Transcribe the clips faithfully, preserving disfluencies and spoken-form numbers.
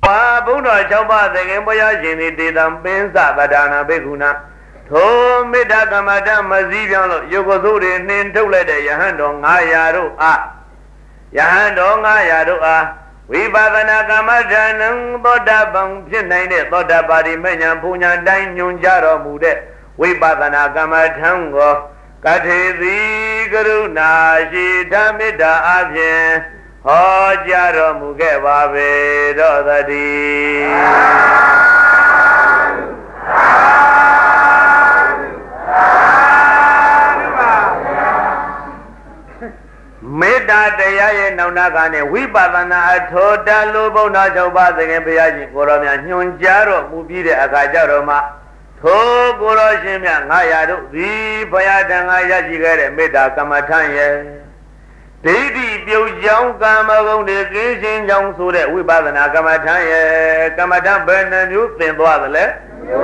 Wa Buddha Chaupa the Gamboya Jini did them Pensa Badana Beguna. To Meda Gamada Mazivian, Yogozuri, Nintole, Yahandong, Ayaru, ah. Yahandong, Ayaru, ah. We Bavana Gamadan, Boda Bang, Jinane, Boda Badi Menya, Punya, Danyun Jaro Mude. We Bavana Gamatango, Katizi, Guruna, Shitamida Avien. Oh, Jaro Mugeva, Dodadi. Meda Daya Naunagane, we Bavana, Toda Lobo Najoba, the Gambiaji, Goromia, Nyun Jaro, Mubide, Agajaroma, To Goroshimia, Nayadu, the Payadanga Yajiga, Meda Kamatanya. Baby, you young Gama, the Gizin young so that we Bavana Kamatanya, Kamatan burn and you think was left.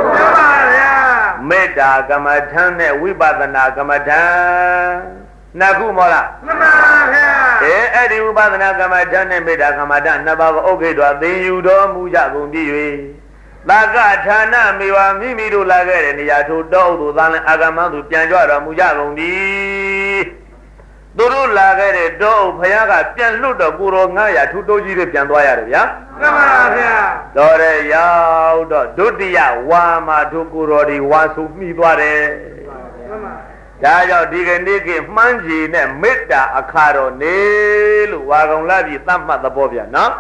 Meda Kamatane, we Bavana Kamatan. Nagumola. Eh, Eddie Ubadana Kamatan, Meda Kamatan, Nabava Ogedwa, then you don't move up on the Laga Tana, Miwa Mimidu Lager, and Yatu Do, Dan Agamandu, Pianjora, Mujagondi. Duru Lager, Do, Payaga, Pian Ludo, Guru, Naya, two doji, Piandoya, ya? Dore Yao, Dudia, Wama, Dukurodi, Wasu, Midware. Dayo Diganiki, Manji, Meta, Akaro, Nil, Wagon Lavi, Tampa the Bobia, no?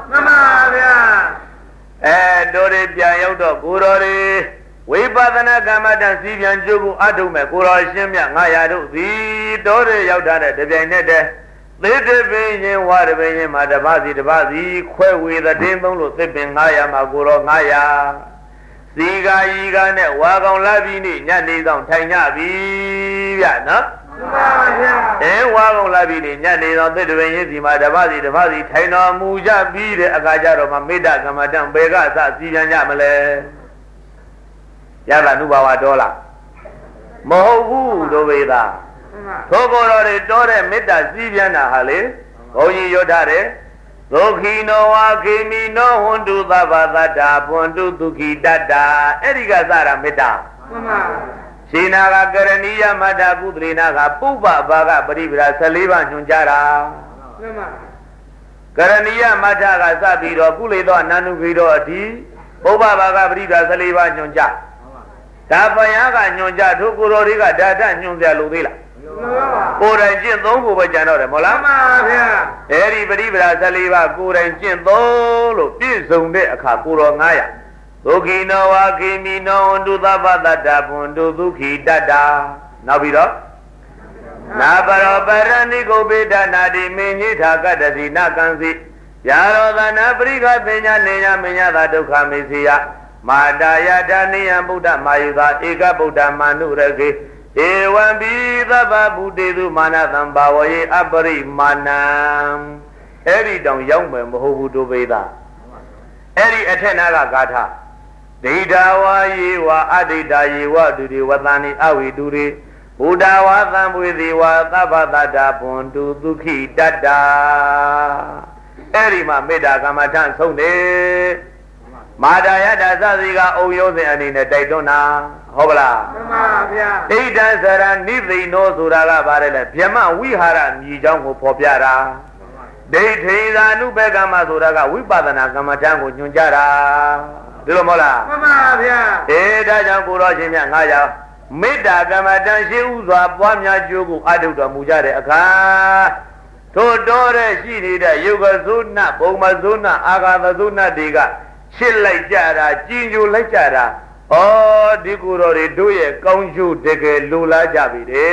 Eh, Dore Piayodo, Gurori, we Badana Gamadan, Sivian Jugu, Adume, Guro, Shimia, Nayadu, the Dore Yaudana, the Venete, little Vinian, water Vinian, Madabazi, the Bazi, Que with the Dimble, Tipping Naya, Maguro, Naya. Siga Yiga, Wagon Lavini, Yanni, don't Tanya, Viana. Eh, Wagon Lavini, Yanni, don't the Vinian, Madabazi, the Bazi, Taina, Muja, Bide, Agajaro, Mameda, Gamadan, Bega, Sian Yamale. Yala Nubawa Dola Mohu Doveda Togo Dore Meta Ziviana Hale, Oyi Yodare, Lokino Akimi no Hundu Bavada, Bundu Tuki Dada, Erigazara Meta. Sinaga Garania Mada Budrina, Puba Baga, Bribra Saliva Nunjara. Garania Mada Sabiro, Pulido, Nanuvido Ati, Puba Baga Bribra Saliva Nunja. Tapayaga Nunja, Tukuroriga, Dada, Nunja Ludila. Ora Jin Dongo Bajano, Mola. Everybody Saliva, Kura Jin Dolo, Pizum de Kakuro Naya. Lukino Akimi no do the Vada Bundu Duki Dada. Nabida Nabara Baranigo Beda Nadi Minita Gadasi Nakansi. Yaro the Nabriga Pena Nea Minya Dukamisia. Madaya Dania Buddha Mayuga, Ega Buddha Manuragi. Ewan be the Babu de Manathan Bawaye Abari Manam. Every down young man who do Veda. Every Atenaga Gata. Dedawa Yewa Adida Yewa do the Wadani Awi Duri. Buddha Wadam with the Wadabada Pontu Duki Dada. Erima Meda Gamatan Sunday. Madaya Dazaziga Oyo and in a Daytona. Hobla. Eight dancers neither no Suraga Varela. Piama, we had a Nijango Popiara. They take the new Begama Suraga, we Badana Gamatango Junjara. Dilomola. Eh, Dajankura Jimia Naya. Meda Gamatan, she was a Pamia Jugu, Aduka Mujare Aka. Todore, she did a Yugazuna, Bomazuna, Agazuna Diga. Chill like Jara, Jinju like Jara. Oh, Digurori, do ye, Conju, Dege Lula Javide.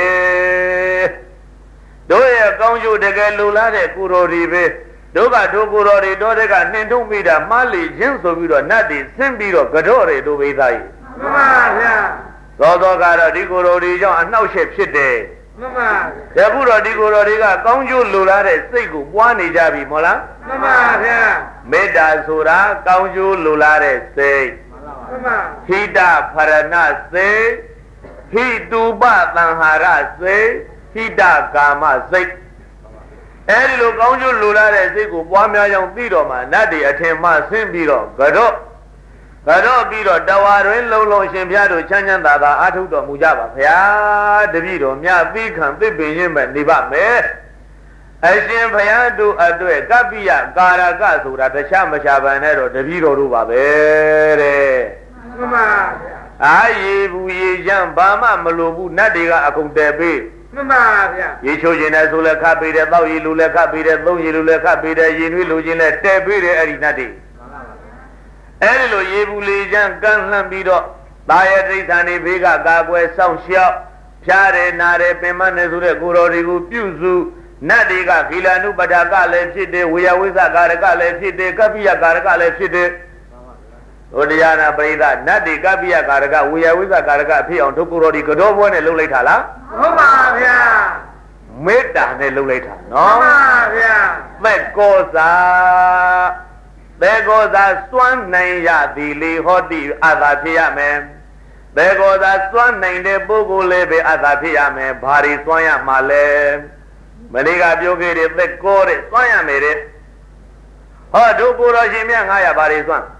Do ye, Conju, Dege Lula, de Kurori, Doga, Dogurori, Dodega, Nindumida, Mali, Jinsovido, Nadi, Simbido, Gadore, do we die. Dodogara, Digurori, and no shape shit day. Yabura Diguroriga, Conju Lula, Sigu, Wani Javi Mola. Meda Sura, Conju Lula, say. Hida Parana se, Hiduba Tanhara se, Hida Gama se. အဲဒီလိုကောင်းကျိုးလိုလားတဲ့စိတ်ကိုပွားများကြောင်းသိတော်မှာနတ်တွေအထင်မှဆင်းပြီးတော့ကတော့ကတော့ပြီးတော့တဝါတွင်လုံလုံရှင်ဘုရားတို့ချမ်းချမ်းသာသာအားထုတ်တော်မူကြပါဗျာတပည့်တော်မြတ်သိခံသိပင်ရင်းမဲ့နေပါမယ်အရှင်ဘုရားတို့အတွက်ကပ္ပိယကာရကဆိုတာတခြားမခြားပန်နဲ့တော့တပည့်တော်တို့ပါပဲတဲ့မှန်ပါဗျာအာရေဘူးရေချမ်းဘာမှမလိုဘူးနတ်တွေကအကုန်တယ်ပေးမှန်ပါဗျာရေချိုးခြင်းနဲ့ဆိုလည်းခပ်ပေးတယ်တောက်ရည်လူလည်းခပ်ပေးတယ်သုံးရည်လူလည်းခပ်ပေးတယ်ရင်နှွေးလူခြင်းလည်းတဲပေးတယ်အဲ့ဒီနတ်တွေအဲ့ဒီလိုရေဘူးလေချမ်းကန့်လှမ်းပြီးတော့သာယတိဋ္ဌာန်တွေဘေးကကာကွယ်စောင့်ရှောက်ဖြားတယ်နာတယ်ပင်မနဲ့ဆိုတဲ့ကိုတော်တွေကိုပြုစုနတ်တွေကခီလာနုပဒါကလည်းဖြစ်တယ်ဝေယဝိသကာရကလည်းဖြစ်တယ်ကပ္ပိယကာရကလည်းဖြစ်တယ်ဒုတိယနာပရိသနတ်တွေကပ္ပိယကာရကဝေယဝိသကာရကဖြစ်အောင်ဒုက္ခရောဒီကတော့ဘွဲနဲ့လှုပ်လိုက်တာလားဟုတ်ပါဗျာမေတ္တာနဲ့လှုပ်လိုက်တာနော်ဟုတ်ပါဗျာသက်ကောစာသက်ကောစာစွမ်းနိုင်ရသည်လေဟောတိအသာဖြစ်ရမယ်သက်ကောစာစွမ်းနိုင်တဲ့ပုဂ္ဂိုလ်လေးပဲအသာဖြစ်ရမယ်ဘာတွေစွမ်းရမှာလဲမနေ့ကပြောခဲ့တဲ့သက်ကောတဲ့စွမ်းရမယ်တဲ့ဟောဒုကိုယ်တော်ရှင်မြတ်ငါရဘာတွေစွမ်း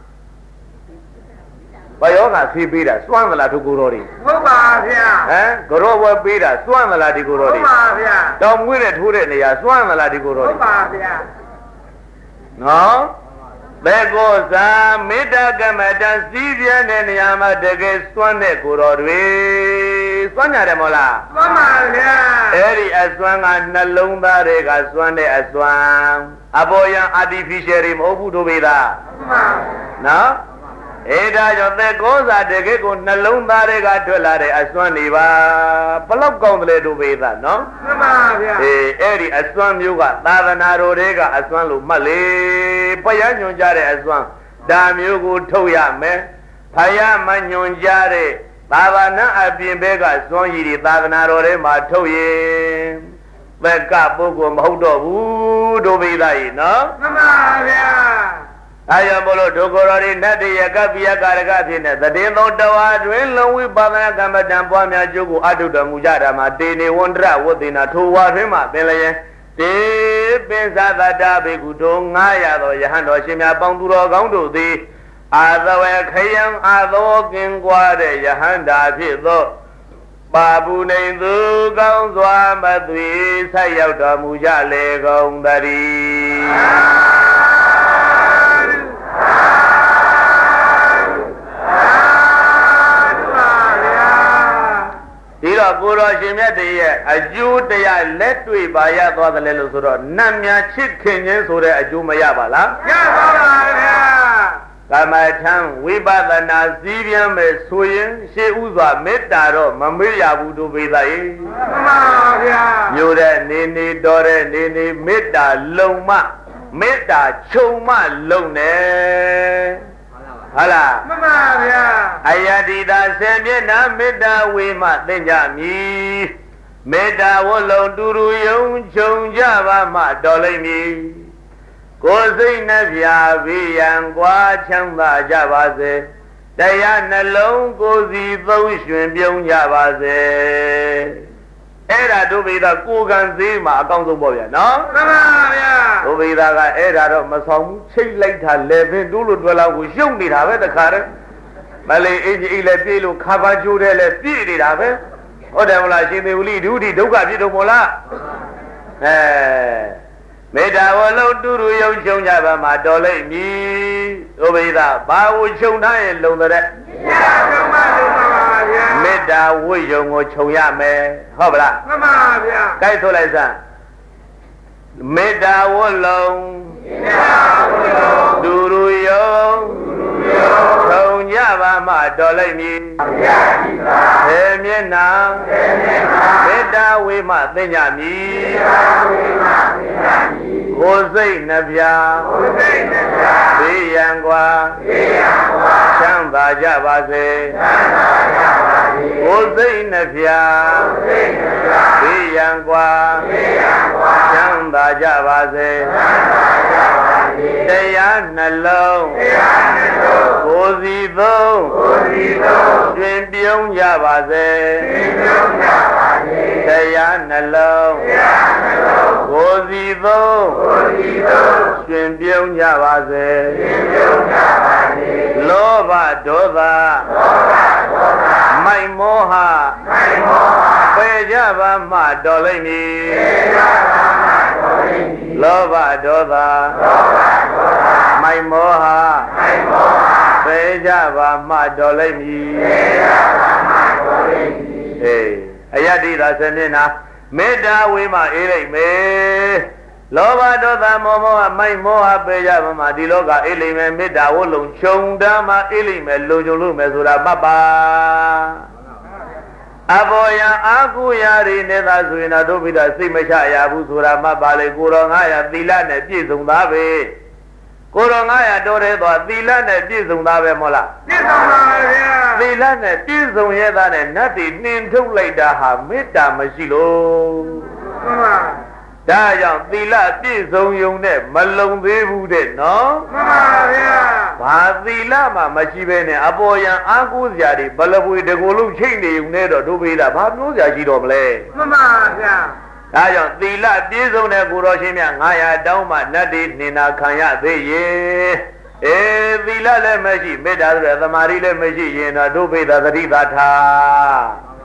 ဘယောကဆေးပေးတာစွမ်းမလားဒုကိုယ်တော်တွေဟုတ်ပါဗျာဟမ်ကရောဝဲပေးတာစွမ်းမလားဒီကိုယ်တော်တွေဟုတ်ပါဗျာတောင်မွေးတဲ့ထိုးတဲ့နေရာစွမ်းမလားဒီကိုယ်တော်တွေဟုတ်ပါဗျာနော်ဘေကောသာမေတ္တာကမ္မတံစည်းပြည့်တဲ့နေရာမှာတကယ်စွမ်းတဲ့ကိုယ်တော်တွေစွမ်းကြတယ်မဟုတ်လားစွမ်းပါဗျာအဲ့ဒီအစွမ်းကနှလုံးသားတွေကစွမ်းတဲ့အစွမ်းအပေါ်ယံ artificial တွေမဟုတ်ဘူးတို့ပေသားမှန်ပါနော်အဲဒါကြောင့်သက်ကောစာတကယ်ကိုနှလုံးသားတွေကထွက်လာတဲ့အစွမ်းတွေပါဘလောက်ကောင်းတယ်လဲတို့ပေသားနော်မှန်ပါဗျာအေးအဲ့ဒီအစွမ်းမျိုးကသာသနာတော်တွေကအစွမ်းလို့မှတ်လေဘုရားညွှန်ကြားတဲ့အစွမ်းဒါမျိုးကိုထုတ်ရမယ်ဘုရားမညွှန်ကြားတဲ့သာသနာအပြင်ဘက်ကစွမ်းရည်တွေသာသနာတော်တွေမှာထုတ်ရင်ဘက်ကပုဂ္ဂိုလ်မဟုတ်တော့ဘူးတို့ပေသားကြီးနော်မှန်ပါဗျာအဲကြောင့်ဘလို့ဒုက္ခရောတွေနတ်တွေရကပ္ပိယကာရကဖြစ်နေသတင်သောတဝါတွင်လုံးဝိပါဒနာကမ္မတံပွားများကျိုးကိုအထုတော်မူကြတာမှာတေနေဝန္တရဝတ္တိနာထိုဝါတွင်မှပင်လျင်တေပင်သာသတ္တဘေကုတို့ငါးရာသောယဟန်တော်ရှင်များပေါင်းသူတော်ကောင်းတို့သည်အာသဝေခယံအာသောကင်ကွာတဲ့ယဟန္တာဖြစ်သောပါပုနေသူကောင်းစွာမသွေဆက်ရောက်တော်မူကြလေကုန်တည်းဒီတော့ကိုတော်ရှင်မြတ်တည်းရဲ့အကျိုးတရားလက်တွေ့ပါရသွားတယ်လို့ဆိုတော့နတ်များချစ်ခင်ခြင်းဆိုတဲ့အကျိုးမရပါလားရပါပါဗျာကမ္မထံဝိပဿနာစည်းပြန်မယ်ဆိုရင်ရှေးဥစွာမေတ္တာတော့မမေ့ရဘူးတို့ပေသားရေမှန်ပါဗျာမြို့တဲ့နေနေတော်တဲ့နေနေမေတ္တာလုံမမေတ္တာခြုံမလုံနေဟုတ်လားမှန်ပါဗျာအယတိတာဆင်မျက်နှာမေတ္တာဝေမသင်ကြမည်မေတ္တာဝလုံတူတူယုံခြုံကြပါမှတော်လိမ့်မည်ကိုယ်စိတ်နှပြဘေးရန်ကွာချမ်းသာကြပါစေတရားနှလုံးကိုယ်စီသုံးရွှင်ပြုံးကြပါစေအဲ့ဒါတို့ပိသာကိုယ်ကံသေးမှာအကောင်းဆုံးပေါ့ဗျာနော်မှန်ပါဗျာတို့ပိသာကအဲ့ဒါတော့မဆောင်ဘူးချိတ်လိုက်တာလေပင်တို့လိုတွဲလောက်ကိုရှုပ်နေတာပဲတခါတည်းမလေးအင်းကြီးလည်းပြေးလို့ခါပါကျိုးတယ်လည်းပြည့်နေတာပဲဟုတ်တယ်မလားရှင်သေဝလိဒုတိဒုက္ခဖြစ်တော့မို့လားအဲမေတ္တာဝလုံးတူတူယုံချုံကြပါမှာတော်လိမ့်မည်တို့ပိသာဘာဝချုံထားရင်လုံတဲ့မေတ္တာဝိယုံကိုခြုံရမယ်ဟုတ်ပလားမှန်ပါဗျာကြိုက်ဆိုလိုက်စမ်းမေတ္တာဝလုံးမေတ္တာဝလုံးဒူရူယုံဒူရူယုံခြုံကြပါမှတော်လိမ့်မည်ဗျာဒီပါသေမျက်နှာသေမျက်နှာမေတ္တာဝေမသိညမည်မေတ္တာဝေမသိညမည်ကိုယ်စိတ်နှပြကိုယ်စိတ်နှပြဘေးရန်ကွာဘေးရန်ကွာချမ်းသာကြပါစေချမ်းသာကြပါစေကိုယ်စိတ်နှပြကိုယ်စိတ်နှပြဘေးရန်ကွာဘေးရန်ကွာချမ်းသာကြပါစေချမ်းသာကြပါစေတရားနှလုံးတရားနှလုံးကိုယ်စီသုံးကိုယ်စီသုံးတွင်ပြုံးကြပါစေတွင်ပြုံးကြပါစေတရားနှလုံးတရားနှလုံးကိုကိုစီသုံးကိုစီသုံးရှင်ပြုံးကြပါစေရှင်ပြုံးကြပါစေလောဘဒေါသလောဘဒေါသမိုက်မောဟမိုက်မောဟပယ်ကြပါမှတော်လိမ့်မည်ပယ်ကြပါမှတော်လိမ့်မည်လောဘဒေါသလောဘဒေါသမိုက်မောဟမိုက်မောဟပယ်ကြပါမှတော်လိမ့်မည်ပယ်ကြပါမှတော်လိမ့်မည်အေးအယတ္တိသာစနေနာမေတ္တာဝေမအေးလိုက်မယ်လောဘဒေါသမောဟမိုက်မောဟပယ်ကြပါမှဒီလောကအေးလိမ့်မယ်မေတ္တာဝလုံးခြုံတမ်းမှအေးလိမ့်မယ်လုံခြုံလို့မယ်ဆိုတာမှတ်ပါအဘောယံအာကုယာရိနေသာဆိုရင်တို့ပိတာစိတ်မချရဘူးဆိုတာမှတ်ပါလေကိုတော်ငါးရာသီလနဲ့ပြည့်စုံသားပဲကိုတော်ငါးရာတော်တဲ့သွားသီလနဲ့ပြည့်စုံသားပဲမဟုတ်လားပြည့်စုံပါဗျာသီလနဲ့ပြည့်စုံရဲ့သားနဲ့နတ်တွေနှင်ထုတ်လိုက်တာဟာမေတ္တာမရှိလို့မှန်ပါဒါကြောင့်သီလပြည့်စုံုံနဲ့မလုံသေးဘူးတဲ့နော်မှန်ပါဗျာဘာသီလမှမရှိဘဲနဲ့အပေါ်ယံအာကိုးစရာတွေဘလပွေတကိုယ်လုံးချိန်နေုံနဲ့တော့တို့ပေးတာဘာမျိုးစရာရှိတော့မလဲမှန်ပါဗျာဒါကြောင့်သီလပြည့်စုံတဲ့ကိုတော်ရှင်မြတ်ငါးရာတောင်းမှနတ်တွေနှင်နာခံရသေးရဲ့အေးသီလလည်းမရှိမေတ္တာဆိုတဲ့သမာဓိလည်းမရှိရင်တော့တို့ပေးတာသတိသာထား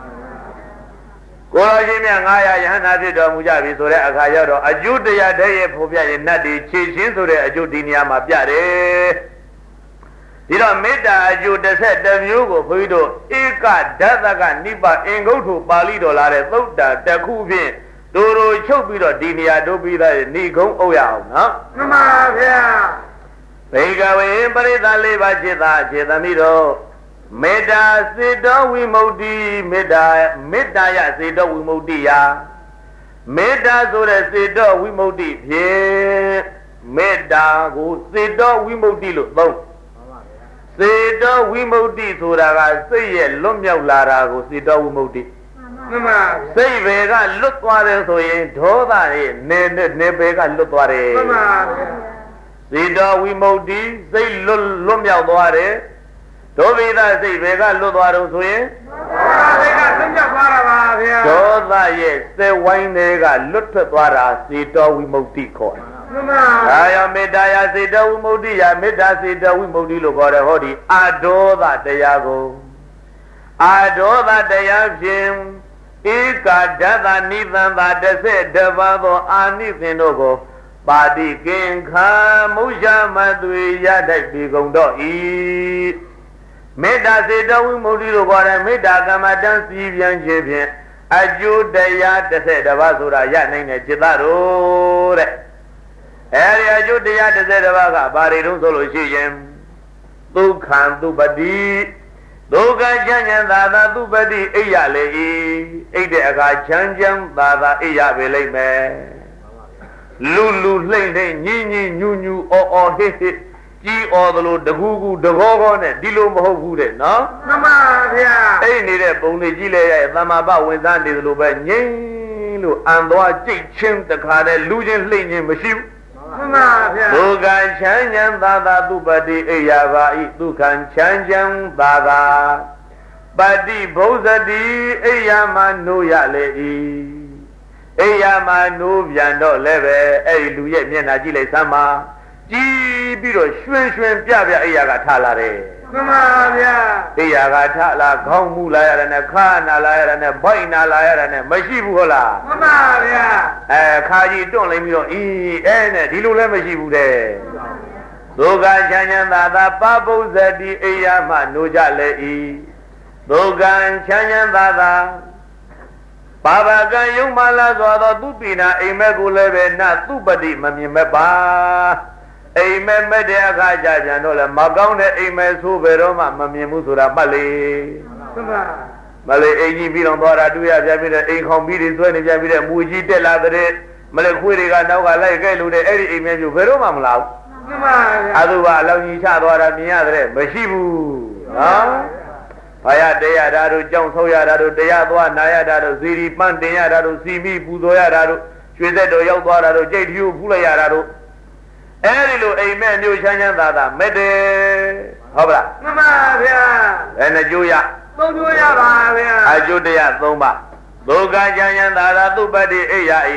ကိုတော်ရှင်မြတ်ငါးရာယဟနာဖြစ်တော်မူကြပြီဆိုတဲ့အခါရောက်တော့အကျုတရားတည်းရဲ့ဖို့ပြရင်နတ်တွေခြေချင်းဆိုတဲ့အကျုဒီနေရာမှာပြတယ်ဒီတော့မေတ္တာအကျိုးတစ်ဆက်တစ်မျိုးကိုဘုန်းကြီးတို့ဧကဓာတကနိဗ္ဗာန်အင်္ဂုတ္ထုပါဠိတော်လာတဲ့သုတ်တာတစ်ခုဖြင့်တို့တို့ချုပ်ပြီးတော့ဒီနေရာတို့ပြီးသားဏိကုံးအုပ်ရအောင်နော်မှန်ပါဗျာဘေကဝေပရိသလေးပါးจิตသာจิตသမီးတို့မေတ္တာစေတောဝိမု ക്തി မေတ္တာမေတ္တာယစေတောဝိမု ക്തി ယမေတ္တာဆိုတဲ့စေတောဝိမု ക്തി ဖြင့်မေတ္တာကိုစေတောဝိမု ക്തി လို့သုံးစေတောဝိမု ക്തി ဆိုတာကစိတ်ရဲ့လွတ်မြောက်လာတာကိုစေတောဝိမု ക്തി မှန်ပါစိတ်ပဲကလွတ်သွားတယ်ဆိုရင်ဒေါသရဲ့နေနေပဲကလွတ်သွားတယ်မှန်ပါစေတောဝိမု ക്തി စိတ်လွတ်လွတ်မြောက်သွားတယ်ဒုဗိဒစိတ်ပဲကလွတ်သွားတော့ဆိုရင်ဒေါသကသိမြောက်သွားတာပါဗျာဒေါသရဲ့စေဝိုင်းတွေကလွတ်ထွက်သွားတာစေတောဝိမု ക്തി ခေါ်တယ်မှန်ပါဒါရောမေတ္တာယစေတောဝိမု ക്തി ယမေတ္တာစေတောဝိမု ക്തി လို့ခေါ်တယ်ဟောဒီအာဒေါသတရားကိုအာဒေါသတရားဖြင့်ဧကဓာတနိသံသာတစ်ဆက်တစ်ပါးသောအာနိသင်တို့ကိုပါတိကင်္ခာမုရှမသွေရထိုက်ပြီးကုန်တော့ဤမေတ္တာစေတောဝိမု ക്തി လို့ခေါ်တယ်မေတ္တာကမ္မတန်စီပြန်ခြင်းဖြင့်အကျိုးတရားတစ်ဆက်တစ်ပါးဆိုတာရနိုင်တဲ့จิตတို့တဲ့အဲဒီအကျိုးတရားတစ်ဆက်တစ်ပါးကဘာတွေတုံးဆိုလို့ရှိရင်ဒုက္ခံသူပတိဒုက္ခချမ်းချမ်းသာသာသူပတိအိရလေဤအိတ်တဲ့အခါချမ်းချမ်းသာသာအိရပဲလိမ့်မယ်လူလူလှိမ့်လှိမ့်ညင်းညင်းညူညူအော်အော်ဟစ်ဟစ်ကြီးအော်သလိုတကူကူတကောကောနဲ့ဒီလိုမဟုတ်ဘူးတဲ့နော်မှန်ပါဗျာအဲ့နေတဲ့ပုံလေးကြီးလေရဲ့သမ္မာပဝင်စားနေသလိုပဲငြိမ်းလို့အံသွားကြိတ်ချင်းတခါနဲ့လူချင်းလှိမ့်ချင်းမရှိဘူးမှန်ပါဗျာဒုက္ခချမ်းချမ်းသာသာသူပတိအိယာပါဤဒုက္ခချမ်းချမ်းသာသာပတိဘုဇတိအိယာမနိုးရလေဤအိယာမနိုးပြန်တော့လည်းပဲအဲ့ဒီလူရဲ့မျက်နှာကြည့်လိုက်စမ်းပါကြည့်ပြီးတော့ရွှင်ရွှင်ပြပြအိယာကထလာတယ်မှန်ပါဗျာအိယာကထလာခေါင်းမူလာရတယ်နဲ့ခါနာလာရတယ်နဲ့ဗိုက်နာလာရတယ်နဲ့မရှိဘူးဟုတ်လားမှန်ပါဗျာအဲခါကြီးတွန့်လိုက်ပြီးတော့အင်းအဲနဲ့ဒီလိုလည်းမရှိဘူးတဲ့ဒုက္ခချမ်းချမ်းသာသာပပုဇ္ဇတိအိယာမနိုးကြလေဤဒုက္ခချမ်းချမ်းသာသာဘာဝကံယုံမလာစွာသောသူပိနာအိမ်မက်ကိုလည်းပဲနသူပတိမမြင်မဲ့ပါအိမ်မက်မဲ့တဲ့အခါကျပြန်တော့လေမကောင်းတဲ့အိမ်မက်ဆိုးဘယ်တော့မှမမြင်ဘူးဆိုတာမှတ်လေမှန်ပါမလေးအိမ်ကြီးပြီးတော့သွားတာတွေ့ရပြန်ပြီးတော့အိမ်ခေါင်ပြီးတွေဆွဲနေပြန်ပြီးတော့မူကြီးတက်လာတဲ့မလေးခွေးတွေကနောက်ကလိုက်ခဲ့လို့တဲ့အဲ့ဒီအိမ်မက်မျိုးဘယ်တော့မှမလာဘူးမှန်ပါအသူကအလောင်းကြီးချသွားတာမြင်ရတဲ့မရှိဘူးနော်ဘာရတရားဓာတ်တို့ကြောင်းဆောက်ရတာတို့တရားသွားနာရတာတို့ဇီရီပန်းတင်ရတာတို့စီမိပူဇော်ရတာတို့ရွှေသက်တော်ရောက်သွားတာတို့ကြိတ်ထီကိုဖူးလိုက်ရတာတို့အဲဒီလိုအိမ်မက်မျိုးချမ်းချမ်းသာသာမဲ့တယ်ဟုတ်ပါလားမှန်ပါဗျာဘယ်နှကျိုးရသုံးကျိုးရပါဗျာအကျိုးတရားသုံးပါဒုက္ခချမ်းချမ်းသာသာသူပတ္တိအိယာဤဒ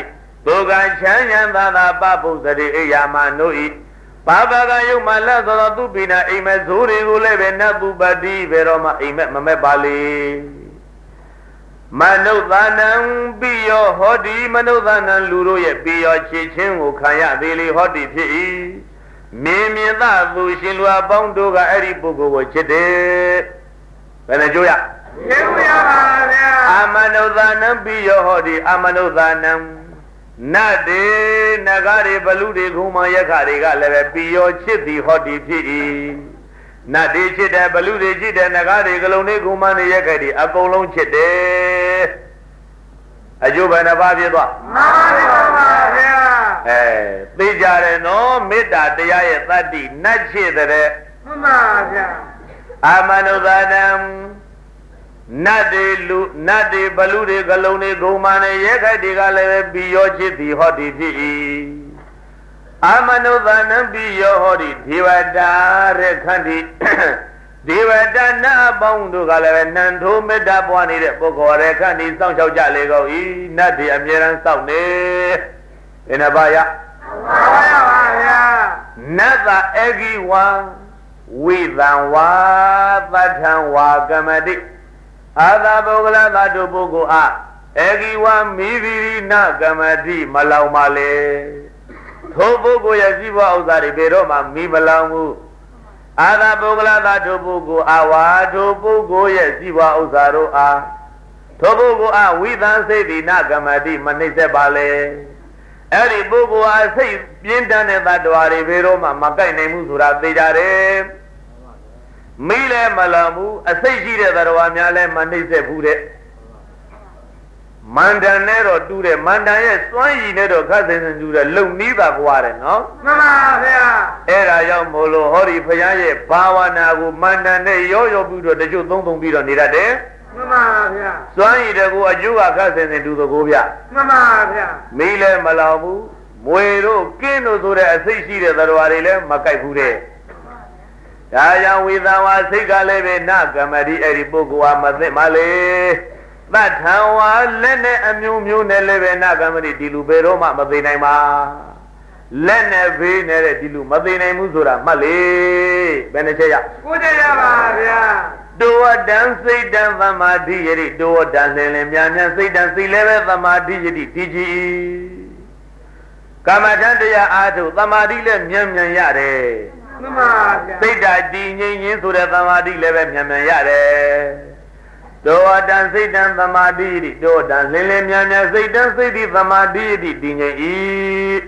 ကိုယ်ကချမ်းရန်သာသာပပုစတိအိယာမနိုဤဘာဘာကယုံမလက်သောသူပိနာအိမ်မဲ့ဇိုးတွေကိုလည်းပဲနတ်သူပတိဘေရောမအိမ်မဲ့မမဲ့ပါလေမနုဿာနံပိယောဟောတိမနုဿာနံလူတို့ရဲ့ပိယောခြေချင်းကိုခံရသေးလေဟောတိဖြစ်၏မြင်မြင်သာသူရှင်လူအပေါင်းတို့ကအဲ့ဒီပုဂ္ဂိုလ်ကိုချစ်တယ်ဘယ်နဲ့ကြိုးရချစ်ရပါဗျာအမနုဿာနံပိယောဟောတိအမနုဿာနံနတ်တွေနဂါတွေဘလူတွေခုမှရက်ခတွေကလည်းပဲပိယောချစ်သည်ဟောတိဖြစ်၏နတ်တွေချစ်တယ်ဘလူတွေချစ်တယ်နဂါတွေကလုံးတွေခုမှနေရက်ခတွေအကုန်လုံးချစ်တယ်အကျိုးဘယ်နှပါဖြစ်သွားမှန်ပါဗျာအဲသိကြတယ်နော်မေတ္တာတရားရဲ့သတ္တိနတ်ချစ်တဲ့မှန်ပါဗျာအာမနုဿာနံနတ်တွေလူနတ်တွေဘလူတွေကလုံးတွေဂုံမာနဲ့ရဲခိုက်တွေကလည်းပဲပြီးရောချစ်သည်ဟောဒီဖြစ်၏အာမနုဿာနံပြီးရောဟောဒီဒေဝတာရခန္တိဒေဝတာနတ်အပေါင်းတို့ကလည်းပဲနန္ထိုမေတ္တာပွားနေတဲ့ပုဂ္ဂိုလ်ရခန္တိစောင့်ရှောက်ကြလေကုန်၏နတ်တွေအမြဲတမ်းစောင့်နေဘယ်နှပါရပါပါဗျာနတ်သာအဂိဝံဝိသံဝါသတ္ထံဝါကမတိအာသာပုဂ္ဂလသတ္တုပုဂ္ဂိုလ်အားအဂိဝံမိသီရိနကမတိမလောင်ပါလေထိုပုဂ္ဂိုလ်ရဲ့ဇီဝဥစ္စာတွေဘယ်တော့မှမိမလောင်ဘူးအာသာပုဂ္ဂလသတ္တုပုဂ္ဂိုလ်အာဝါထိုပုဂ္ဂိုလ်ရဲ့ဇီဝဥစ္စာတို့အားထိုပုဂ္ဂိုလ်အားဝိသံစိတ်တိနကမတိမနှိမ့်ဆက်ပါလေအဲ့ဒီပုဂ္ဂိုလ်အားစိတ်ပြင်းထန်တဲ့သတ္တဝါတွေဘယ်တော့မှမကိုက်နိုင်ဘူးဆိုတာသိကြတယ်မိလည်းမလောင်ဘူးအစိတ်ရှိတဲ့သတ္တဝါများလည်းမနှိမ့်ဆက်ဘူးတဲ့မန္တန်နဲ့တော့တူတယ်မန္တန်ရဲ့စွမ်းရည်နဲ့တော့ခတ်စင်စင်တူတယ်လုံနီးတာကွာတယ်နော်မှန်ပါဗျာအဲ့ဒါကြောင့်မို့လို့ဟောဒီဘုရားရဲ့ဘာဝနာကိုမန္တန်နဲ့ရောရောပြီးတော့တချို့သုံးသုံးပြီးတော့နေတတ်တယ်မှန်ပါဗျာစွမ်းရည်တကူအကျိုးကခတ်စင်စင်တူသကိုဗျမှန်ပါဗျာမိလည်းမလောင်ဘူးမွေတို့ကင်းတို့ဆိုတဲ့အစိတ်ရှိတဲ့သတ္တဝါတွေလည်းမကိုက်ဘူးတဲ့ဒါကြောင့်ဝိသဝါစိတ်ကလည်းပဲနကမတိအဲ့ဒီပုဂ္ဂိုလ်ဟာမသိမလေသတ္ထံဝါလက်နဲ့အမျိုးမျိုးနဲ့လည်းပဲနကမတိဒီလူဘယ်တော့မှမသိနိုင်ပါလက်နဲ့ဘေးနဲ့ဒီလူမသိနိုင်ဘူးဆိုတာမှတ်လေဘယ်နှချက်ရကိုချက်ရပါဗျာတောဝတံစိတ်တံသမာဓိယတိတောဝတံလင်းလင်းမြန်မြန်စိတ်တံစိတ်လည်းပဲသမာဓိယတိတည်ကြည်ကာမထံတရားအားထုတ်သမာဓိလည်းမြန်မြန်ရတယ်မှန်ပါဗျာစိတ်ဓာတ်တည်ငြိမ်ခြင်းဆိုတဲ့သမာဓိလည်းပဲမြန်မြန်ရတယ်တောဝတံစိတ်တံသမာဓိယတိတောဝတံလင်းလင်းမြန်မြန်စိတ်တံစိတ်တိသမာဓိယတိတည်ငြိမ်၏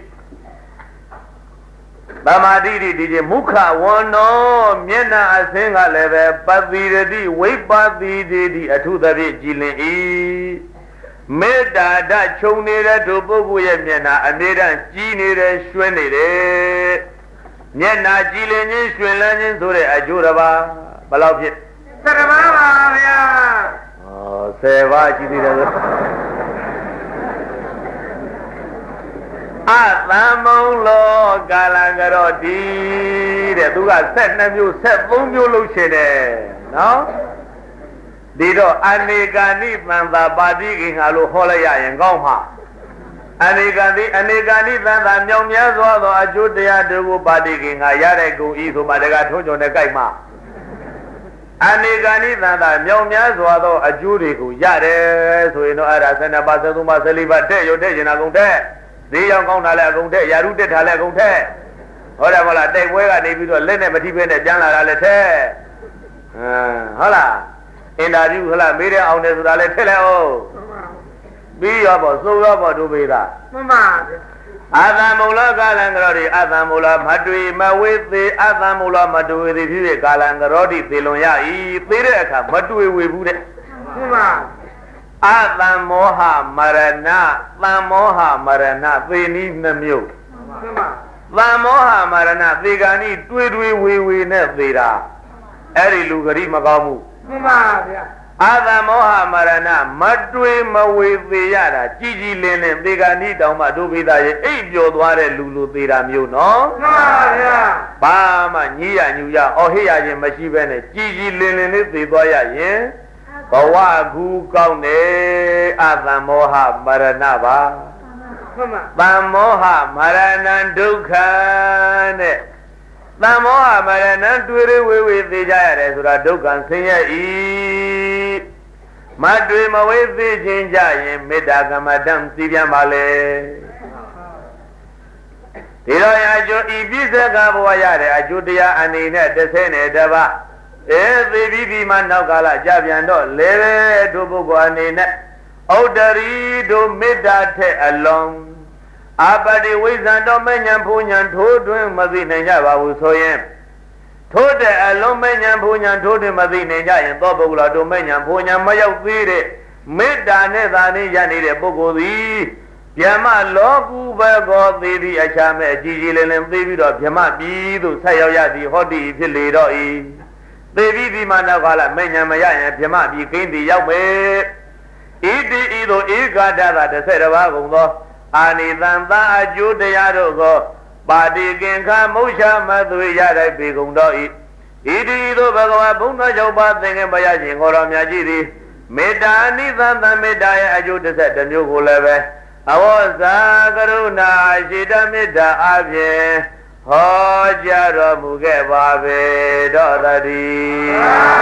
သမာဓိတိဒီမုခဝန္နောမျက်နှာအစင်းကလည်းပဲပတိရတိဝိပတိတိတိအထုသဖြင့်ကြည်လင်၏မေတ္တာဓာတ်ခြုံနေတဲ့သူပုဂ္ဂိုလ်ရဲ့မျက်နှာအမြဲတမ်းကြည်နေတယ်ရွှင်နေတယ်မျက်နှာကြည်လင်ခြင်းရွှင်လန်းခြင်းဆိုတဲ့အကျိုးတစ်ပါးဘယ်လောက်ဖြစ်ဆယ်ပါးပါဗျာဩဆယ်ပါးကြည်နေတယ်ဆိုအသံမုံလောကာလကရောတိတဲ့သူကဆက်နှစ်မျိုးဆက်သုံးမျိုးလုပ်ရှင်တယ်နော်ဒီတော့အနေကာနိသံသာပါတိကိငါလို့ဟောလိုက်ရရင်ကောင်းမှာအနေကာတိအနေကာနိသံသာမြောင်များစွာသောအကျိုးတရားတို့ကိုပါတိကိငါရတဲ့ကုန်ဤဆိုမှတကထုံးချုံနဲ့ကြိုက်မှာအနေကာနိသံသာမြောင်များစွာသောအကျိုးတွေကိုရတယ်ဆိုရင်တော့အဲ့ဒါဆယ်နှစ်ပါးဆယ်သုံးပါးဆယ်လေးပါးတဲ့ရုပ်တဲ့ရှင်နာကုန်တဲ့ဈေးရောင်းကောင်းတာလည်းအကုန်ထက်ယာရုတက်တာလည်းအကုန်ထက်ဟောတယ်မလားတိုက်ပွဲကနေပြီးတော့လက်နဲ့မထိဘဲနဲ့ပြန်လာတာလည်းထက်ဟမ်ဟုတ်လားအင်တာဗျူးဟုတ်လားမေးတဲ့အောင်တယ်ဆိုတာလည်းထက်လိုက်အောင်ပြီးရောပေါ့စိုးရောပေါ့တို့ပေးတာမှန်ပါဗျအာသံမူလကာလံကရောတိအာသံမူလမတွေ့မဝေသေးအာသံမူလမတွေ့သေးဖြစ်တဲ့ကာလံကရောတိသေလွန်ရ၏သေးတဲ့အခါမတွေ့ဝေဘူးတဲ့မှန်ပါအသံမောဟမရဏသံမောဟမရဏသေနည်းနှမျိုးသံမောဟမရဏသေဂာနိတွေးတွေးဝေဝေနဲ့သေတာအဲ့ဒီလူဂရိမကောင်းဘူးမှန်ပါဗျာအသံမောဟမရဏမတွေးမဝေသေရတာကြည်ကြည်လင်းလင်းသေဂာနိတောင်မှဒုပိသရဲ့အိပ်ပျော်သွားတဲ့လူလူသေတာမျိုးနော်မှန်ပါဗျာဘာမှညည်းရညူရအော်ဟစ်ရခြင်းမရှိဘဲနဲ့ကြည်ကြည်လင်းလင်းလေးသေသွားရရင်ဘဝကူကောင်းတယ်အသံမောဟမရဏပါတံမောဟမရဏံဒုက္ခနဲ့တံမောဟမရဏံတွေ့ရဝေဝေသိကြရတယ်ဆိုတာဒုက္ခဆင်းရဲဤမတွေ့မဝေသိခြင်းကြရင်မေတ္တာကမ္မတံစီပြန်ပါလေဒီတော့အကျိုးဤပြစ္ဆကဘဝရတဲ့အကျိုးတရားအနေနဲ့တစ်ဆယ်နဲ့တစ်ပါးအဲသေပြီးပြီးမှနောက်ကာလကြပြန်တော့လေပဲတို့ပုဂ္ဂိုလ်အနေနဲ့ဩတရီတို့မေတ္တာထက်အလုံးအပတိဝိဇ္ဇံတော်မဉ္ဇဉ်ဘုံဉ္ဇဉ်ထိုးတွင်မသိနိုင်ကြပါဘူးဆိုရင်ထိုးတဲ့အလုံးမဉ္ဇဉ်ဘုံဉ္ဇဉ်ထိုးတွင်မသိနိုင်ကြရင်သောပုဂ္ဂိုလ်တို့မဉ္ဇဉ်ဘုံဉ္ဇဉ်မရောက်သေးတဲ့မေတ္တာနဲ့သာနေရနေတဲ့ပုဂ္ဂိုလ်သည်ဗျမလောကူဘကောသေသည်အခြားမဲ့အကြည်ကြီးလည်းလည်းသိပြီးတော့ဗျမပြည်သို့ဆက်ရောက်ရသည်ဟောတိဖြစ်လေတော့ဤသေပြီးဒီမှာနောက်ကလာမဉ္ဇဉ်မရရင်ဗျမပြည်ကိန်းသည်ရောက်မယ်ဣတိဤသို့ဧကာဒသာတစ်ဆယ်တစ်ပါးကုန်သောအာနိသံသာအကျိုးတရားတို့ကိုပါတိကင်္ခမုတ်ချမသွေရတဲ့ပေကုန်တော်ဤဣတိဤသို့ဘဂဝါဘုံတော်၆ပါးသင်္ကန်းဘုရားရှင်ခေါ်တော်မြတ်ကြီးသည်မေတ္တာအနိသံသမေတ္တာရဲ့အကျိုးတစ်ဆက်တစ်မျိုးကိုလည်းပဲအဝေါဇာကရုဏာရှိတမေတ္တာအပြင်ဟောကြားတော်မူခဲ့ပါပေတော်တည်း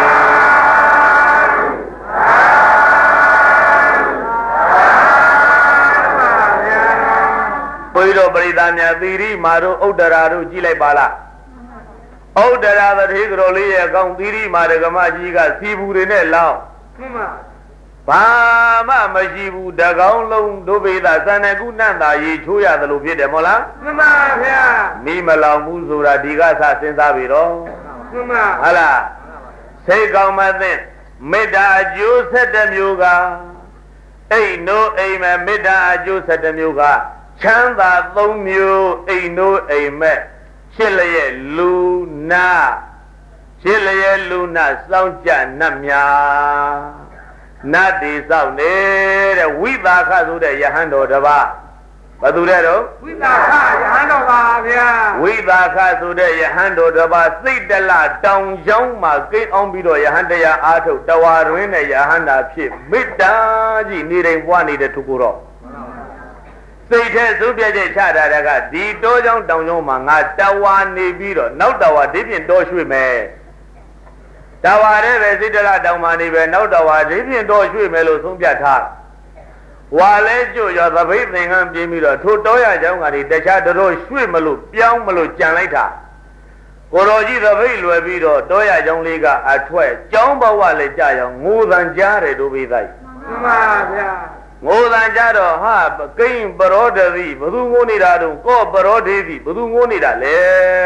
ဘုရားတို့ပရိသတ်များသီရိမာတို့ဥဒ္ဒရာတို့ကြည့်လိုက်ပါလားဥဒ္ဒရာသတိကတော်လေးရဲ့အကောင်သီရိမာဒကမကြီးကစီဘူးတွေနဲ့လောင်းမှန်ပါဘာမှမရှိဘူးတကောင်းလုံးဒုဗေဒသန္နကုနန္တာရေချိုးရတယ်လို့ဖြစ်တယ်မဟုတ်လားမှန်ပါဗျာမိမလောင်ဘူးဆိုတာဒီကစစဉ်းစားပြီတော့မှန်ပါဟုတ်လားစိတ်ကောင်းမသိမေတ္တာအကျိုးဆက်တစ်မျိုးကအိမ်နိုးအိမ်မဲ့မေတ္တာအကျိုးဆက်တစ်မျိုးကချမ်းသာသုံးမျိုးအိမ်နိုးအိမ်မဲ့ရှစ်လျက်လူနာရှစ်လျက်လူနာစောင့်ကြနတ်များနတ်ဒီစောင့်နေတဲ့ဝိသခဆိုတဲ့ယဟန်တော်တစ်ပါးဘာသူတဲ့တော့ဝိသခယဟန်တော်ပါဗျာဝိသခဆိုတဲ့ယဟန်တော်တစ်ပါးစိတ်တလတောင်ကျောင်းမှာကိန်းအောင်ပြီးတော့ယဟန်တရားအားထုတ်တဝါရင်းနဲ့ယဟန်တာဖြစ်မေတ္တာကြီးနေတိုင်းပွားနေတဲ့သူကိုတော့စိတ်ထဲစုပြည့်ကျချတာကဒီတောကျောင်းတောင်ကျောင်းမှာငါတဝါနေပြီးတော့နောက်တဝါဒီပြင်တောရွှေ့မယ်တဝါတဲ့ပဲစိတ္တလတောင်မှနေပဲနောက်တဝါဒီပြင်တောရွှေ့မယ်လို့ဆုံးဖြတ်ထားဝါလဲကြွရောသပိတ်သင်္ကန်းပြင်းပြီးတော့ထိုတောရကျောင်းကတခြားတော်ရွှေ့မလို့ပြောင်းမလို့ကြံလိုက်တာကိုတော်ကြီးသပိတ်လွယ်ပြီးတော့တောရကျောင်းလေးကအထွက်ကျောင်းဘဝလည်းကြာရောငိုတန်ကြားတယ်တို့ပြီးသားမှန်ပါဗျာငိုတန်ကြတော့ဟာကိန်းပရောဒတိဘသူငိုနေတာတော့ကောပရောဒေတိဘသူငိုနေတာလေ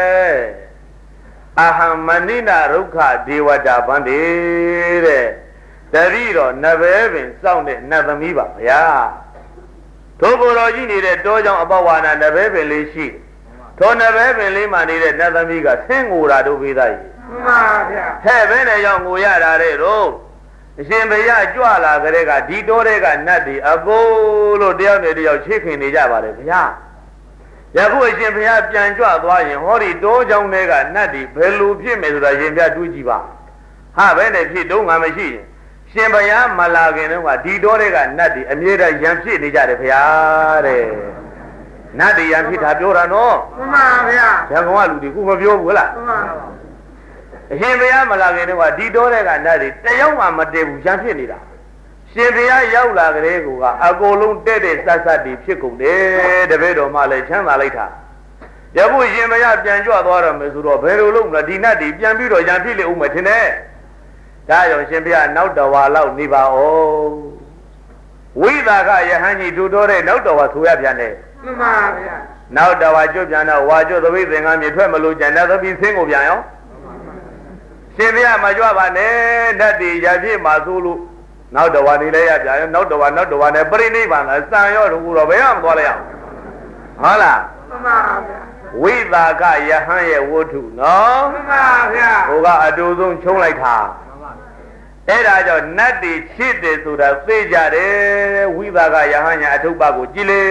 အဟံမနိနာရုက္ခဒေဝတာဗန္တိတဲ့တတိတော့နဘဲပင်စောင့်တဲ့နတ်သမီးပါဗျာထိုကိုယ်တော်ကြီးနေတဲ့တောကြောင့်အပဝါနာနဘဲပင်လေးရှိထိုနဘဲပင်လေးမှနေတဲ့နတ်သမီးကဆင်းငိုတာတို့ပြီးသားကြီးမှန်ပါဗျာဟဲ့ဘယ်နဲ့ရောက်ငိုရတာတဲ့တော့အရှင်ဘုရားကြွလာကြတဲ့ကဒီတောတွေကနတ်တွေအကုန်လို့တယောက်နဲ့တယောက်ချစ်ခင်နေကြပါတယ်ဗျာယခုအရှင်ဘုရားပြန်ကြွသွားရင်ဟောဒီတောကြောင့်တွေကနတ်တွေဘယ်လိုဖြစ်မယ်ဆိုတာရှင်ဘုရားတွေးကြည့်ပါဟာဘယ်နဲ့ဖြစ်တော့ငါမရှိရင်ရှင်ဘုရားမလာခင်တော့ကဒီတောတွေကနတ်တွေအမြဲတမ်းရံဖြစ်နေကြတယ်ဘုရားတဲ့နတ်တွေရံဖြစ်တာပြောတာနော်မှန်ပါဗျာရန်ကုန်ကလူတွေကမပြောဘူးလားမှန်ပါအရှင်ဘုရားမလာခင်တော့ဒီတောတွေကနတ်တွေတယောက်မှမတည့်ဘူးရံဖြစ်နေတာရှင်ဘုရားရောက်လာကြတဲ့ကူကအကုန်လုံးတဲ့တဲ့ဆတ်ဆတ်တွေဖြစ်ကုန်တယ်တပည့်တော်မှလည်းချမ်းသာလိုက်တာယခုရှင်ဘုရားပြန်ကြွသွားတော့မယ်ဆိုတော့ဘယ်လိုလုပ်မလဲဒီနတ်တွေပြန်ပြီးတော့ရံဖြစ်လေဦးမယ်ထင်တယ်ဒါကြောင့်ရှင်ဘုရားနောက်တော်ဝါလောက်နေပါဦးဝိသကယဟန်ကြီးထူတော်တဲ့နောက်တော်ဝါဆိုရပြန်တယ်မှန်ပါဗျာနောက်တော်ဝါကျွတ်ပြန်တော့ဝါကျွတ်သပိတ်သင်္ကန်းမြေထွက်မလို့ကြံတဲ့သပိတ်ဆင်းကိုပြန်ရောရှင်ဘုရားမကြွပါနဲ့ဓာတ်တွေရဖြစ်မှာဆိုလို့နောက်တော်ဝါနေလဲရပြန်ရောနောက်တော်ဝါနောက်တော်ဝါနဲ့ပြိဋိဘံကစံရောတို့တော့ဘယ်မှမသွားလဲအောင်ဟုတ်လားမှန်ပါဗျာဝိသကယဟန်ရဲ့ဝတ္ထုနော်မှန်ပါဗျာဟိုကအတူဆုံးချုံးလိုက်တာအဲ့ဒါကြောင့်နတ်တွေချစ်တယ်ဆိုတာသိကြတယ်ဝိသကယဟန်ညာအထုပ္ပကိုကြည်လေ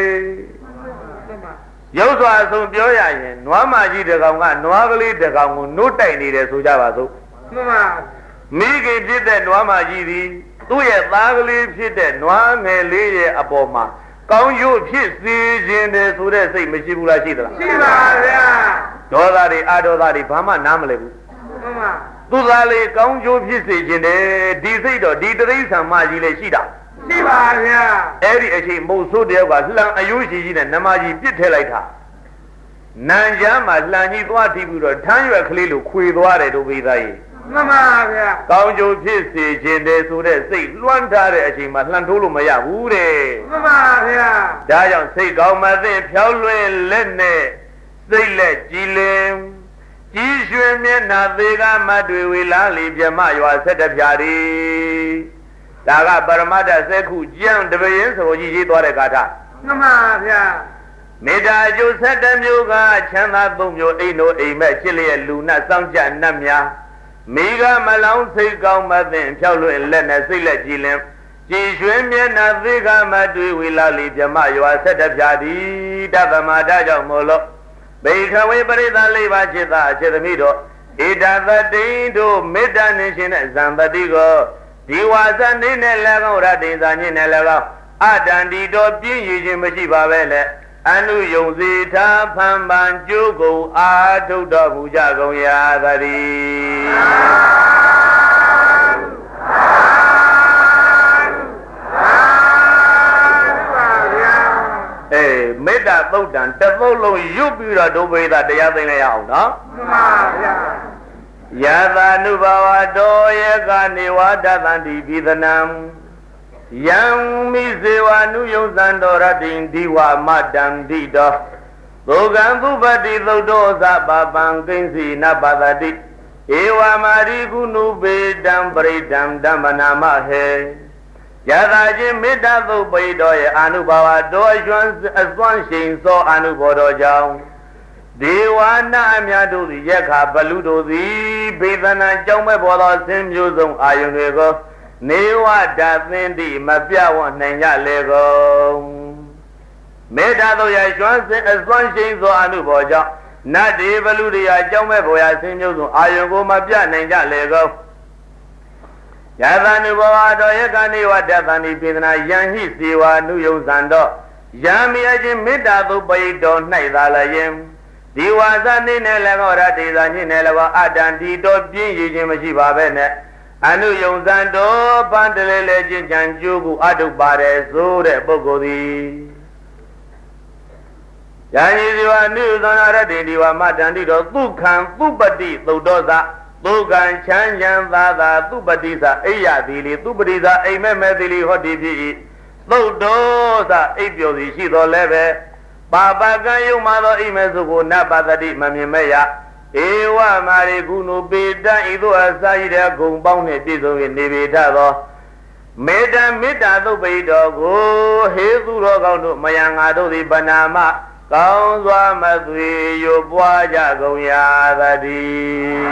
ရုပ်စွာအဆုံးပြောရရင်နွားမကြီးတကောင်ကနွားကလေးတကောင်ကိုနှုတ်တိုက်နေတယ်ဆိုကြပါစို့မှန်ပါမိခင်ဖြစ်တဲ့နွားမကြီးသည်သူ့ရဲ့သားကလေးဖြစ်တဲ့နွားငယ်လေးရဲ့အပေါ်မှာကောင်းကျိုးဖြစ်စေခြင်းတည်းဆိုတဲ့စိတ်မရှိဘူးလားရှိသလားရှိပါဗျာဒေါသတွေအဒေါသတွေဘာမှနားမလည်ဘူးမှန်ပါသူသာလေကောင်းကျိုးဖြစ်စေခြင်းတည်းဒီစိတ်တော့ဒီတရိစ္ဆာန်မကြီးလည်းရှိတာရှိပါဗျာအဲ့ဒီအချိန်မုတ်ဆိုးတယောက်ကလှန်အယိုးရှိကြီးနဲ့နမကြီးပြစ်ထည့်လိုက်တာနန်ချမ်းမှာလှန်ကြီးသွားထိပြီးတော့ထမ်းရွက်ကလေးလိုခွေသွားတယ်တို့ပြီးသားကြီးမှန်ပါဗျာကောင်းကျိုးဖြစ်စေခြင်းတည်းဆိုတဲ့စိတ်လွှမ်းထားတဲ့အချိန်မှာလှန်ထိုးလို့မရဘူးတဲ့မှန်ပါဗျာဒါကြောင့်စိတ်ကောင်းမသိဖြောင်းလွှဲလက်နဲ့စိတ်လက်ကြည်လင်ကြီးရွှင်မျက်နှာသေးကမတ်တွေဝေလာလီပြမရွာဆက်တပြားဒီဒါကပရမတ္ထစက္ခုကျမ်းတပရင်ဆိုကြီးရေးသွားတဲ့ဂါထာမှန်ပါဗျာမေတ္တာအကျိုးဆက်တမျိုးကချမ်းသာသုံးမျိုးအိမ်တို့အိမ်မဲ့ချစ်လျက်လူနတ်စောင့်ကြနတ်များမိကမလောင်စိတ်ကောင်းမသိဖြောက်လွင်လက်နဲ့စိတ်လက်ကြည်လင်ကြည်ရွှင်မျက်နှာသေးကမတ်တွေဝေလာလီပြမရွာဆက်တပြားဒီတသမတာကြောင့်မို့လို့ဘေခဝေပရိသလေးပါจิตသာအချက်သမီးတို့ဧတသတိတို့မေတ္တာနှင့်ရှင်တဲ့ဇံပတိကိုဒီဝါစနေနဲ့၎င်းရတိဇာညင်းနဲ့၎င်းအတန်ဒီတော်ပြင်းရည်ခြင်းမရှိပါပဲလေအနုယုံစီသာဖန်ပန်ကျိုးကုန်အာထုတ်တော်မူကြကုန်ရာသတည်းအေးမေတ္တာသုတ်တံတသုတ်လုံးရွတ်ပြီးတော့ဒုဗေဒတရားသိလိုက်ရအောင်နော်မှန်ပါဗျာယသာနုဘဝတောယေကနေဝဒသန္တိပိသနံယံမိဇေဝနုယုံသံတော်ရတိဒီဝမတံတိတောသောကံသုပတိသုတ်တောသပပံကိဉ္စီနပသတိဧဝမာရိကုဏုပေတံပရိတံဓမ္မနာမဟေယသာချင်းမေတ္တာသုတ်ပိတော်ရဲ့အာနုဘဝတော်အကျွမ်းအစွမ်းရှိန်သောအာနုဘောတော်ကြောင့်ဒေဝနာအများတို့သည်ယက္ခဘလူတို့သည်ဘေဒနာကြောင့်မဲ့ပေါ်သောဆင်းမျိုးစုံအာယုန်တွေကိုနေဝဓာသင်တိမပြဝနိုင်ကြလေကုန်မေတ္တာတို့ရဲ့ကျွမ်းစင်အစွမ်းရှိန်သောအနုဘောကြောင့်နတ်ဒီဘလူတွေအကြောင်းမဲ့ပေါ်ရာဆင်းမျိုးစုံအာယုန်ကိုမပြနိုင်ကြလေကုန်ယသနုဘောတော်ယကနေဝဓာသန္တိပေဒနာယံဟိစေဝနုယုံဇံတော်ယံမိအချင်းမေတ္တာသုပိတော်၌သာလျင်ဒီဝါစနေနဲ့၎င်းရတေသာညင်းနဲ့၎င်းအတန်ဒီတော်ပြင်းရည်ခြင်းမရှိပါပဲနဲ့အနုယုံဇံတော်ပန်းတလေလေချင်းချံကျိုးကိုအထုပ်ပါတယ်ဆိုတဲ့ပုဂ္ဂိုလ်သည်ယံဤဒီဝအနုသနာရတေဒီဝမတန်တိတော်သုခံသုပတိသုတ်တော်သာသုခံချမ်းချမ်းသာသာသုပတိသာအိယတိလေသုပတိသာအိမ်မဲ့မဲ့တိလေဟောတိဖြစ်၏သုတ်တော်သာအိပ်ပျော်စီရှိတော်လည်းပဲပါပကံယုံမှာသောအိမ်မဲ့စုကိုနပသတိမမြင်မဲ့ရဧဝမာရိကုဏုပေတံဤသို့အစာရတဲ့ဂုံပေါင်းနှင့်ပြည့်စုံ၍နေပေထသောမေတ္တာမေတ္တာသုပိတော်ကိုဟေသူတော်ကောင်းတို့မယံငါတို့သည်ဗနာမကောင်းစွာမသွေရွပွားကြကုန်ရာသတည်း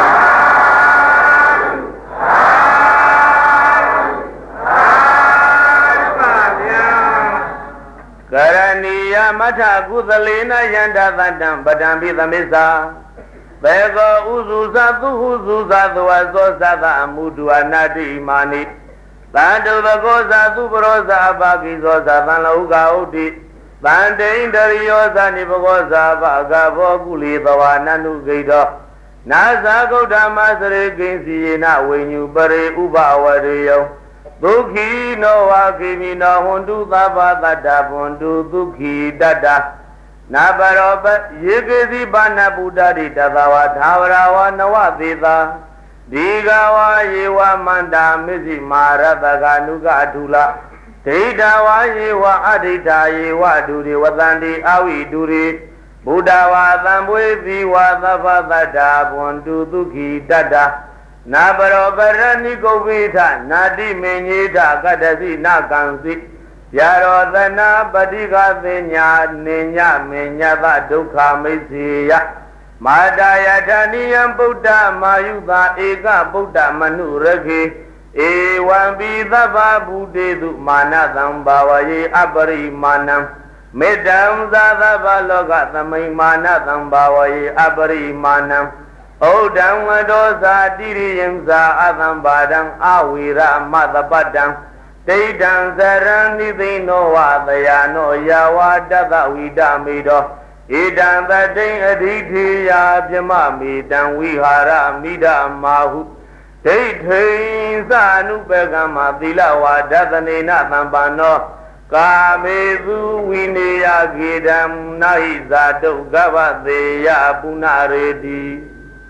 ကရဏီယမထကုသလေနယန္တသတ္တံပဒံပိသမစ္စာဘေကောဥစုသသုဟုစုသသောသောသသအမှုတုအနာတိမာနိသံတုဘကောသသုပရောဇာအပါကိသောသသံလောကဥတိသံတိန္တရိယောသနိဘကောဇာဘဂဘောကုလီသဝနန္တုဂိတောနာဇာဂௌတမစရေကိဉ္စီယေနဝိညုပရေဥပဝရေယောဒုက္ခိနောဝကိမိနောဟွန်တုသဗ္ဗတတ္တဘွန်တုဒုက္ခိတတ္တနာပရောပယေကေစီပါဏဗုဒ္ဓတိတသဝသာဝရဝနဝသေသာဒီဃဝယေဝမန္တာမစ္စည်းမာရတကနုကအထုလဒိဋ္ဌဝယေဝအဒိဋ္ဌာယေဝဒုရေဝတန္တိအဝိဒုရေဘုဒ္ဓဝါသံဘွေသီဝသဗ္ဗတတ္တဘွန်တုဒုက္ခိတတ္တနာပရောပရဏိကုဝိထနာတိမင်ညေထကတ္တစီနကံစီယရောသနာပတိကသေညာနေညမင်ညသဒုက္ခမိစ္ဆေယမာတာယထာနိယံဗုဒ္ဓမာယုသာဧကဗုဒ္ဓမနုရခေဧဝံပိသဗ္ဗဗုတေတုမာနသံဘာဝယေအပရိမာဏံမေတ္တံသာသဗ္ဗလောကသမိမာနသံဘာဝယေအပရိမာဏံဩဒံဝဒောဇာတိရိယံဇာအသံဘာဒံအဝိရမသပတ္တံတ Te dan sarani dino wa dayano yawa dada widamido Idan badin adithiya pyamami dan wihara mida mahu Te thein sanu pegama dilawa dadanena tambano Kamezu wineya gidam nahi zadu gavadeya punaredi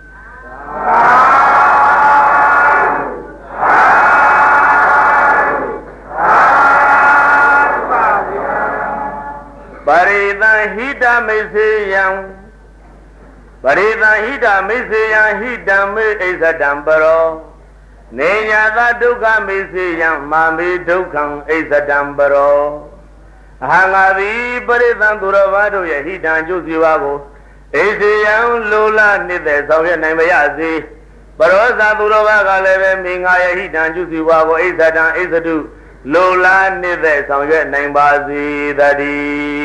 Parida hita meseyam Parida hita meseyam hita me esadambaro Nenyata dukkha meseyam mami dukkham esadambaro Hangavi paridan duravado ya hita jusivago Eseyam lola nite sauya naimayasi Parosa duravaga leve minga ya hita jusivago esadam esadu Lola nite sauya naimasi dadi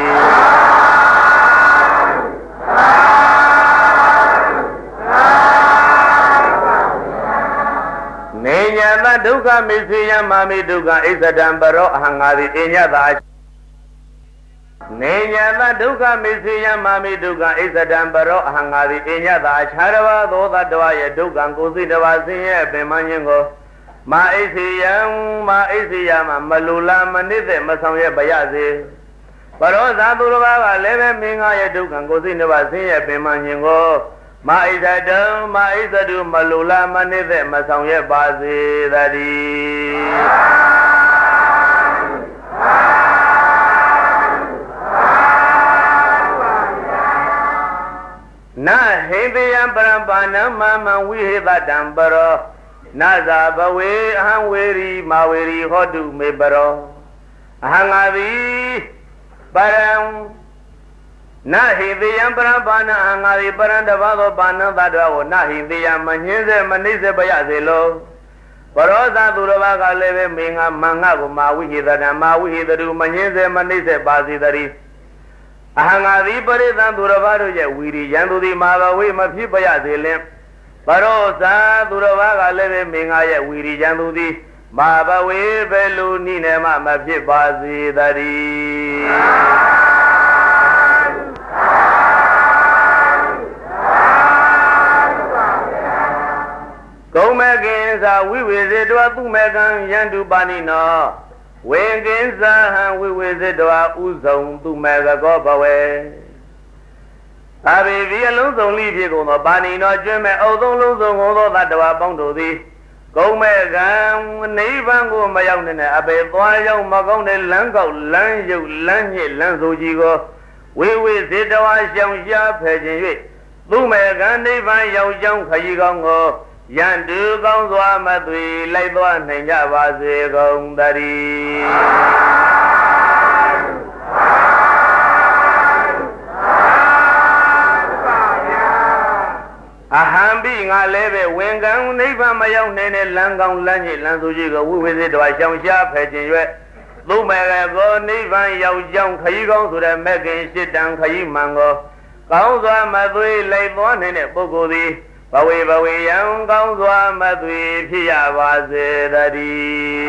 Nenyata dukkha meseyam mami dukkha esadambaro hangadi enyata Nenyata dukkha meseyam mami dukkha esadambaro hangadi enyata acharava doda dvaya dukkha kusi dva sinye bimanyengo Ma eseyam ma eseyam malula manite masangye bayase Parosa duravaga leve minga ya dukkha kusi dva sinye bimanyengo Ma isadam ma isadu malula manite masangye base dadi Na hindiyam parampana mama wihida dambaro Na zabawe ahangweri maweri hodu mebaro Ahangavi param Na hindiyam parampana ahangavi parandavado panandadavo Na hindiyam manhinse manise bayaselo Parosa duravaga leve minga mangago ma wihida dhamma wihidadu manhinse manise basidari Ahangavi paridan duravado ya wiri yandudi mavawe maphipayaselim Parosa duravaga leve minga ya wiri yandudi mavawe velu ninema maphipasidari Kaumegensa wiwizidwa tumegan yandu banino Wengensa han wiwizidwa uzong tumega gobawe Abivi alonzong li phi gon tho banino jweme audong lonzong gon tho tatwa pong do thi Kaumegan nivan ko mayauk nene abe thwa yauk ma kaung ne lan kauk lan yuk lan nyit lan so ji ko wiwizidwa xiang xia phe chin yue Tumegan nivan yauk xiang khayi kaung ko Yandu kaung swa matui lai thwa nain ja ba se kaung tari Ahambi nga leve wengang nivan mayauk nene lan kaung lan nyit lan so ji ko wiwizidwa xiang xia phe chin yue Tumegan ko nivan yauk xiang khayi kaung so de mekin shit dan khayi man ko Kaung swa matui lai thwa nain ne pukko thi Bawe bawe yang kaung swa matui phiya ba se tari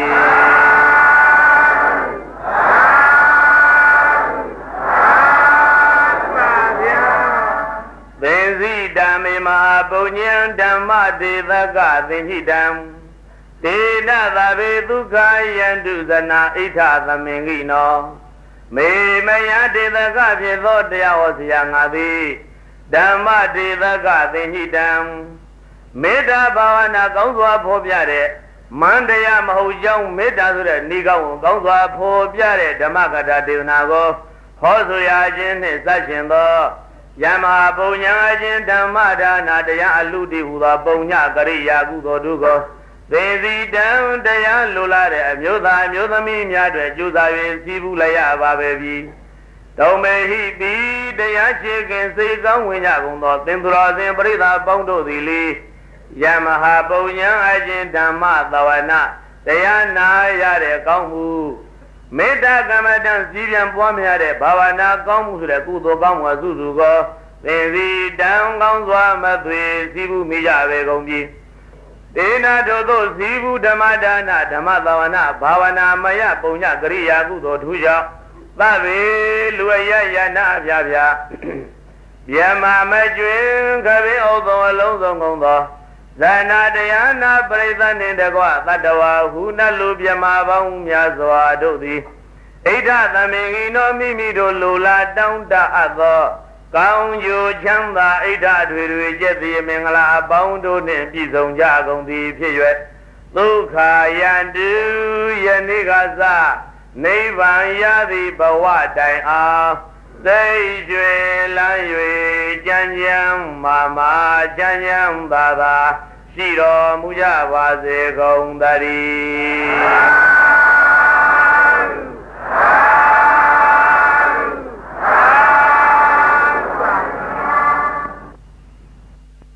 Benzi dhammi maha punyam dhamma devaka tinhidam Tena dhabe dukkha yandu sana itha thamengino Me maya devaka phitho taya wasiya ngati Dhamma devaka tinhidam Metta bhavana kaung swa pho pya de Mandaya mahau jaung metta so de ni kaung kaung swa pho pya de Dhamma kata devana ko Ho so ya chin ne sat chin tho Yama punya chin dhamma dana taya aluti hu tho punya kariya kuto du ko Thesi dam taya lola de amyotha amyothami mya twe jusa yue sivu laya ba be phi Tau me hi pi taya chikin sei kaung win nya gung tho Tinthura sin parida pong do thi li Yamaha punya ajin dhamma tawana Taya na ya de kaung mu Metta kamadan siryan puwa mya de bhavana kaung mu so de kuto kaung wa su su ko Thesi dam kaung swa matui sivu mi ja be kaung pi ဒေနာတို့သို့ဇီဘူးဓမ္မဒါနဓမ္မသဝနာဘာဝနာမယပုံညကရိယာကုသိုလ်ထူးကြောင့်သဗ္ဗေလူအယယနာပြပြဗျမမကျွင်ခဘိဩသောအလုံးစုံကုန်သောဇာနာတရားနာပရိသတ်နှင့်တကွသတ္တဝါဟုနလူမြမပေါင်းများစွာတို့သည်ဣဒ္ဓသမင်္ဂိနောမိမိတို့လိုလားတောင်းတအပ်သောကောင်းကျိုးချမ်းသာဣဒ္ဓတွေတွေကျက်သည်မင်္ဂလာအပေါင်းတို့နှင့်ပြည့်စုံကြကုန်သည်ဖြစ်၍ဒုက္ခယန္တုယနေ့ကစနိဗ္ဗာန်ရသည်ဘဝတိုင်အောင်သိကျွေလန်း၍ကြံ့ကြံမာမာကြံ့ကြံသာသာရှိတော်မူကြပါစေကုန်သတည်း